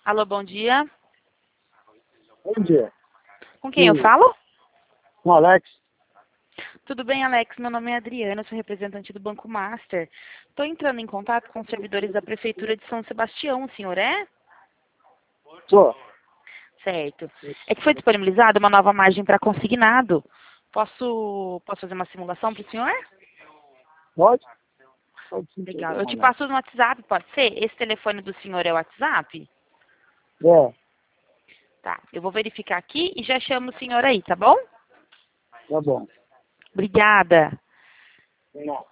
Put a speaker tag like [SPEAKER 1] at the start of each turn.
[SPEAKER 1] Alô, bom dia.
[SPEAKER 2] Bom dia.
[SPEAKER 1] Com quem eu falo?
[SPEAKER 2] Com o Alex?
[SPEAKER 1] Tudo bem, Alex? Meu nome é Adriana, sou representante do Banco Master. Estou entrando em contato com os servidores da Prefeitura de São Sebastião, o senhor é?
[SPEAKER 2] Sou.
[SPEAKER 1] Certo. É que foi disponibilizada uma nova margem para consignado. Posso fazer uma simulação para o senhor?
[SPEAKER 2] Pode? Pode sim, pode
[SPEAKER 1] Legal.
[SPEAKER 2] dar
[SPEAKER 1] Eu
[SPEAKER 2] uma
[SPEAKER 1] te
[SPEAKER 2] olhada.
[SPEAKER 1] passo no WhatsApp, pode ser? Esse telefone do senhor é o WhatsApp?
[SPEAKER 2] É,
[SPEAKER 1] Tá. Eu vou verificar aqui e já chamo o senhor aí, tá bom?
[SPEAKER 2] tá bom.
[SPEAKER 1] Obrigada.
[SPEAKER 2] Não.